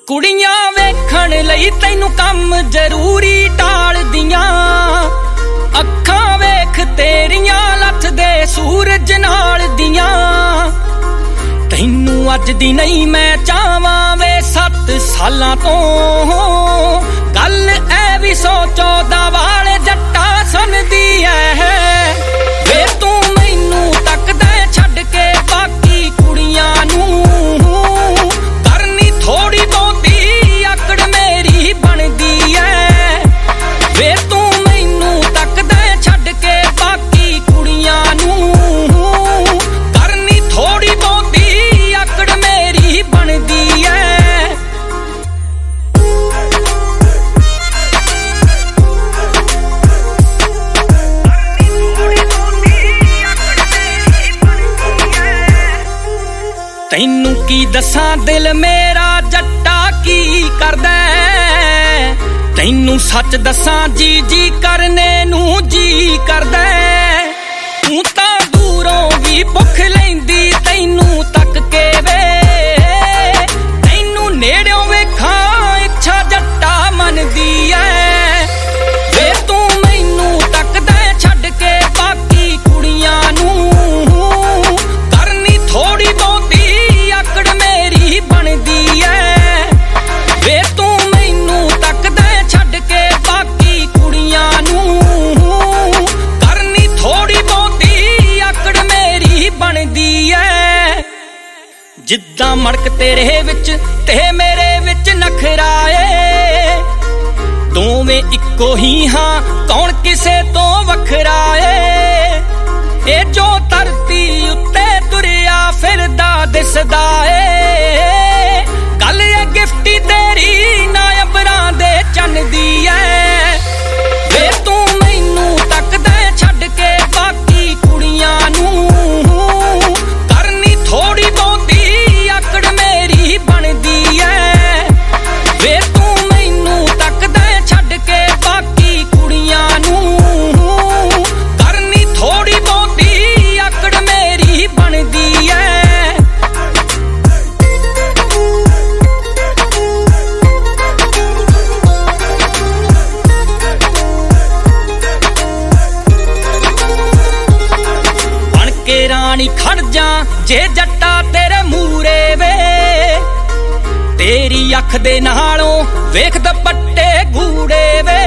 कुड़ियां वेखण लई तैनू कम जरूरी टालदियां अखां वेख तेरियां लथदे सूरज नाल दियां तैनू अज दी नहीं मैं चाहवां वे 7 सालां तो गल ऐ भी 114 वाले जट्टा सुनदी है वे तू मैनू तकदा छड्ड के बाकी कुड़ियां नू करनी थोड़ी बहुती अकड़ मेरी बनदी है वे तू मैनू तकदा छड्ड के बाकी कुड़ियां नू करनी थोड़ी बहुती अकड़ मेरी बनदी है। तैनू की दसां दिल मेरा जट्टा की करदा तैनू सच दसां जी जी करने नू जी करदा तू तां दूरों भी भुख लैंदी तैनू तक के वे तैनू नेड़ों वेखां इच्छा जट्टा मनदी है वे तू मैनू तकदा छड्ड के बाकी कुड़ियां नू करनी थोड़ी बहुती अकड़ मेरी बनदी है वे तू मैनू तकदा छड्ड के बाकी कुड़ियां नू करनी थोड़ी बहुती अकड़ मेरी बनदी है। जिद्दां मड़क तेरे विच ते मेरे विच नखरा ए दोवें इक्को ही हां कौन किसे तो वखरा ए ए जो धरती उत्ते तुरिया फिरदा दिसदा ए गल ए गिफ्टी तेरी ना अबरां दे चन्न दी है वे तू मैनू तकदा छड्ड के बाकी कुड़ियां नू करनी थोड़ी बहुती अकड़ मेरी बनदी है वे तू मैनू तकदा छड्ड के बाकी कुड़ियां नू करनी थोड़ी बहुती अकड़ मेरी बनदी है। बन के रानी खड़ जा जे जट्टा तेरे मूरे वे तेरी अख दे नालों वेख दुपट्टे गूड़े वे